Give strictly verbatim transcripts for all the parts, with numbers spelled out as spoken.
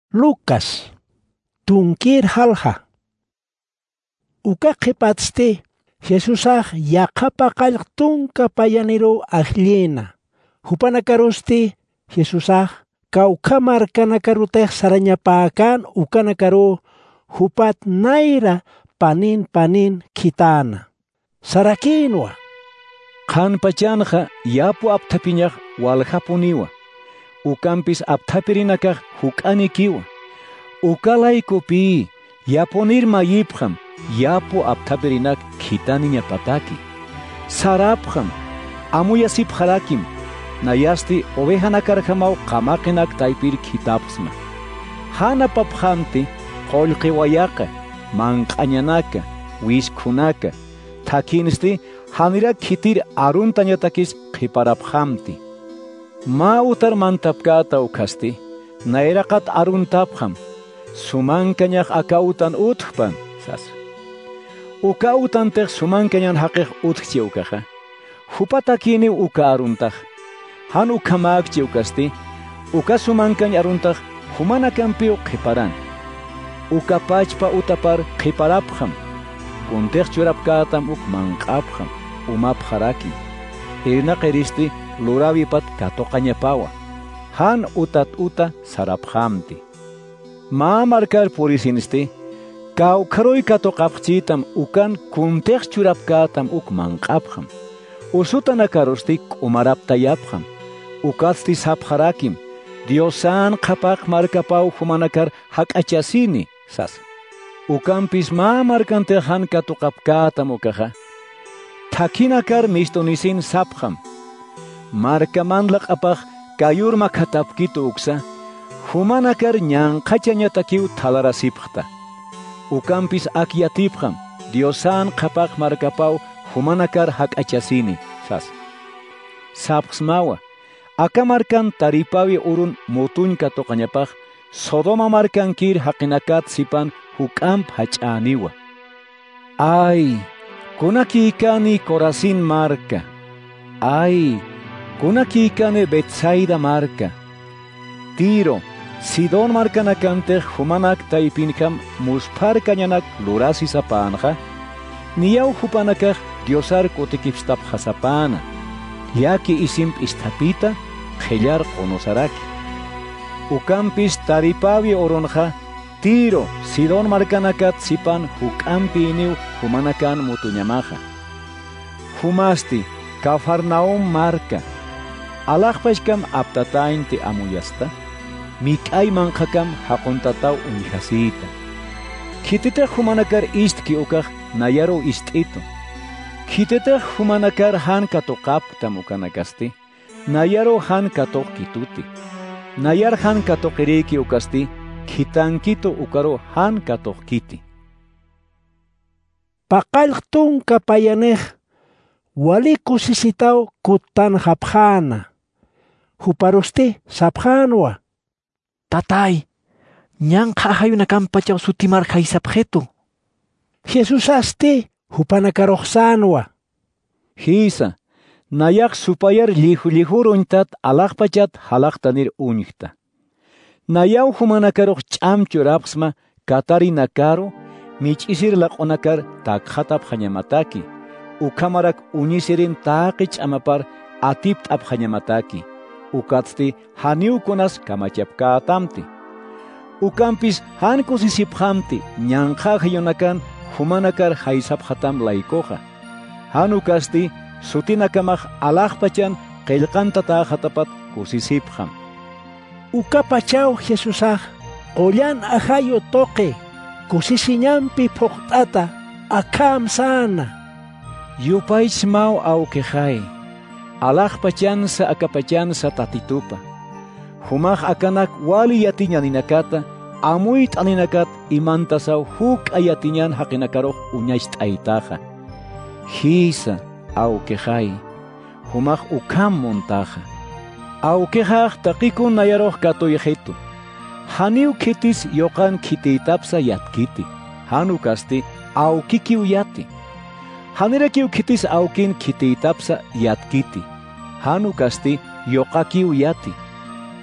Lucas, tunkir halha. Uka qipatste, Jesusaj yaqapa qalqtunka payaniro ajliena. Hupanakaroste, Jesusaj kaukamar kanakarutej sarañapakan ukanakaro hupat naira panin panin kitana. Sarakinwa. Qan pachanja yapu aptapiñaj walhapuniwa. Ukampis aptapirinakaj hukanikiwa. Ukalayku pi yaponir mayipjam yapu aptapirinak kitaniña pataki. Sarapjam amuyasipjarakim nayasti ovejanakarjamau qamaqinak taypir kitapsma. Hana papjamti qollqiwayaqa manqañanaka wiskhunaka takinsti hanira kitir aruntañatakis qiparapjamti. Ma utar mantapkata ukasti nairaqat aruntapjam sumankañaj akautan utjpan sas. Ukautantej sumankañan haqej utjchi ukaja. Hupatakini uka aruntaj. Han ukamakchi ukasti uka sumankañ aruntaj humanakampi qiparan. Uka pachpa utapar qiparapjam. Kuntej churapkatam uk manqapjam umapjarakin. Irna qiristi luravipat katoqañapawa. Han utat uta sarapjamti. Ma markar purisinsti kawkaroy katoqapchitam ukan kuntej churapkatam uk manqapjam. Usutanakarosti umaraptayapjam. Ukasti sapjarakim. Diosan qapaq markapau humanakar hak'achasini sas. Ukampis ma markantejan katoqapkatam ukaja. Takinakar mistonisin sapjam. Markamanlaq apaq kayurma katapkitu uksa. Humanakar ñanqachañatakiw talarasipqta. Ukampis akyatipqam. Diosan qapaq markapau humanakar hak'achasini sas. Sapqsmawa. Aka markan taripawi urun mutuñka toqañapaq Sodoma markan kir haqinakat sipan huk'amp hach'aniwa. Ay, kunakikani Corazín marka. Ay, kunakikani Betsaida marka. Tiro, Sidón markanakantej humanak taypinkam musparkañanak lurasisapanja. Niyaw hupanakaj Diosar kotikipstap hasapana. Yaki isimp istapita, qellar qonosaraki. Ukampis taripawi oronja, Tiro, Sidón markanakat sipan huk'ampi iniw humanakan mutuñamaja. Humasti, Cafarnaum marka. Alaqpashkam aptataynti amuyasta. Mik'ay manqakam haqontataw unjasita. Kitita humanakar istki ukaq nayaro ist'ito. Kitita humanakar han katoqaptam ukanakasti. Nayaro han katoq kituti. Nayar han katoqiriki ukasti. Kitankito ukaro han katoq kiti. Paqalqtun kapayanej wali kusisitaw kutan hapjana. Huparosti sapjanwa. Tatay, ñan qahayunakan pachaw sutimar haysapjetu. Jesus asti hupanakaroqsanwa. Hisa, nayak supayar lihu lihuruntat alaqpachat halaqtanir uñikta. Nayaw humanakaroq ch'amchu rapsma katari nakaro mich'isir laq'onakar takhatap hañamataki. Ukamarak uñisirin taqi ch'amapar atip t'ap hañamataki. Ukatsti haniukunas kamachapkatamti. Ukampis hankusisiphamti ñanqaqyunakan humanakar haysaphatam laykoqa. Hanukasti sutinakamaj alaqpachan qillqantataqhatapat kusisipkham. Ukapachaw Jesusaj qollan ahayo toqe kusisiñampi phuqt'ata akam sana. Yupaychmaw awqeqay. Alaqpachansa akapachansa tatitupa. Humaq akanak wali yatiñaninakata amuyt alinakat imantasaw huk ayatiñan haqinakaroq uñash t'aytaqa. Hisa awqeqay. Humaq ukam montaqa. Awqeqaq taqikun nayaroq katoyjetu. Haniw kitis yoqan kititapsa yatkiti. Hanu kasti awkikiw yati. Hanirakiw kitis awkin kititapsa yatkiti. Hanu kasti yoqakiw yati.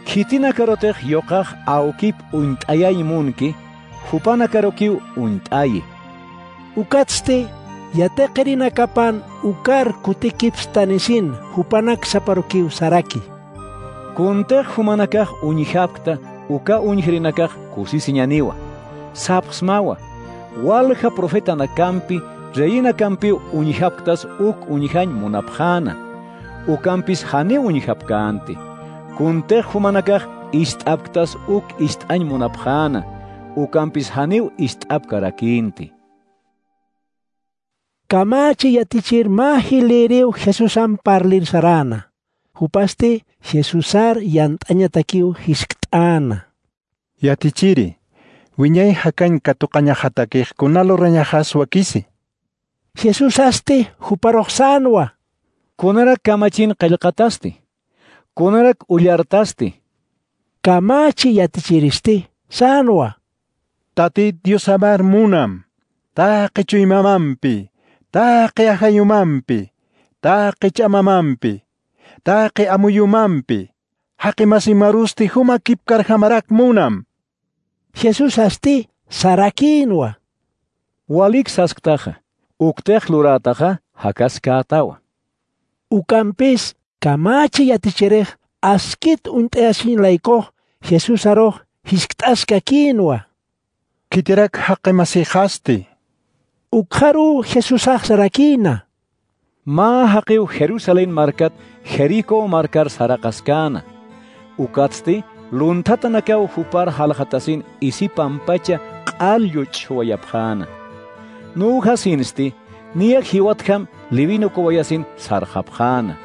Kitina karotej yokaj aukip untayay munki, hupana karokiu untayi. Ukatste yateqerina kapan ukar kutikipstanisin hupanak saparukiu saraki. Kuntej humanakaj uñihapkta uka uñihrinakaj kusisiñaniwa, sapsmawa, walja profeta nakampi, reina kampi uñihapktas uk uñihañ munapjana, ukampis hane uñihapkanti. Kuntej humanakaj istapktas uk istañ munapjana, ukampis haniw istapkarakinti. Kamachi yatichir mahileriu Jesusan parlir sarana. Hupaste Jesusar yantañatakiu hisktana. Yatichiri, wiñay hakan katuqaña hatakej kunalo rañajas wakisi. Jesusaste huparoxanwa. Kunarak kamachin qillqatasti. Kunarak ullartasti. Kamachi yatichiriste sanwa. Tati Dios amar munam. Taqe chuymamampi. Taqe ajayumampi. Taqe chamamampi. Taqe amuyumampi. Haqi masimarusti huma kipkar hamarak munam. Jesus asti sarakinwa. Walik sasktaja. Uktej lurataja hakaskatawa. Ukampis kamachi yatichirej askit unteasin laiko Jesus aro hisktaska kinwa. Kitirak haqe masihasti. Ukharu Jesusaj sarakina. Ma haqiu Jerusalén markat Jericho markar sarakaskana. Ukatsti luntatanakaw hupar halhatasin isi pampacha q'alyu chwayapjana. Nuhasinsti niyak hiwatkam livino kowayasin sarjapjana.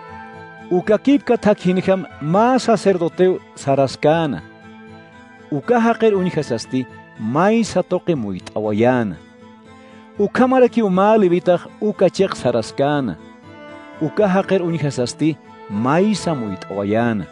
Ukakipka takhinham ma sacerdoteo saraskana. Uka haqer unihasasti may satoqi muyt'awayana. Ukamaraki uma libitaj uka cheq saraskana. Uka haqer unihasasti may samuyt'awayana.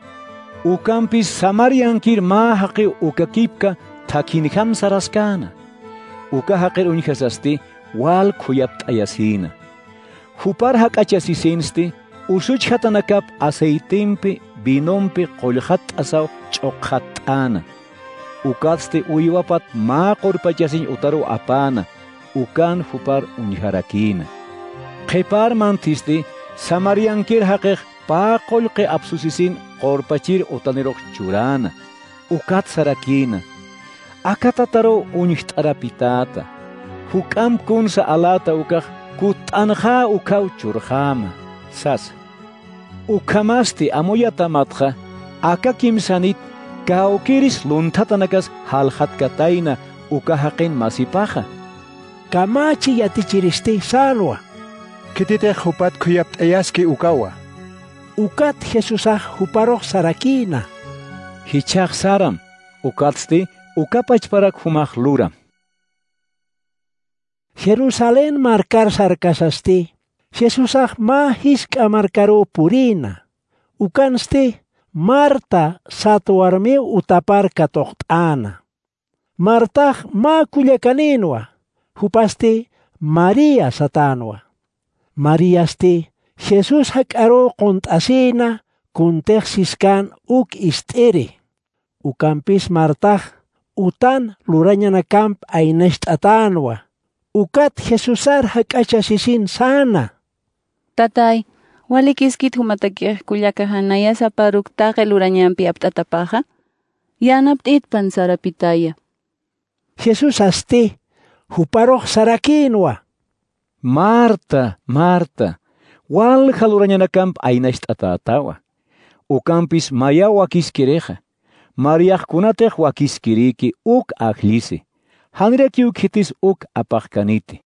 Ukampis samariankir ma haqi ukakipka takhinham saraskana. Uka haqer unihasasti wal khuyapt'ayasina. Hupar haq'achasisinsti usuch hatanakap aceitempi binompi qollhat asaw ch'oqhat'ana. Ukatste uywapat ma qorpachasin utaru apana. Ukan hupar uniharakina. Qhipar mantisti samariankir haqeq pa qolqe absusisin qorpachir utaniroq churana. Ukat sarakina. Akatataro uniht'arapitata. Hukam kunsa alata ukaq kut'anja ukaw churjama. Sas. Ukamasti amuyatamatqa aka kimsanit kaukiris luntatanakas halhatkatayna ukahaqin masipaja. Kamachi yatichiriste salwa. Kitite hupat kuyapt'ayaski ukawa. Ukat Jesusaj huparoq sarakina. Hichaq saram. Ukatsti ukapachparak humaq luram. Jerusalén markar sarkasasti. Jesusaj ma hiska markaro purina. Ukanste Marta satuarmiu utapar katoqt'ana. Martaj ma kullakaninwa. Hupaste María satanwa. Mariaste Jesus hak'aro qunt'asina kuntejsiskan uk ist'iri. Ukampis Martaj utan lurañanakamp aynasht'atanwa. Ukat Jesusar hak'achasisin sana. Tatay, walikiskit humatakij kullakahanaya saparuktaqa lurañanpi apt'atapaja? Yanapt'itpan sarapitaya. Jesus asti huparoq sarakinwa. Marta, Marta, walja lurañanakamp aynasht'atatawa. Ukampis maya wakiskireja. Mariaqkunatej wakiskiriki uk ajlisi. Hanraki ukhitis uk apaqkaniti.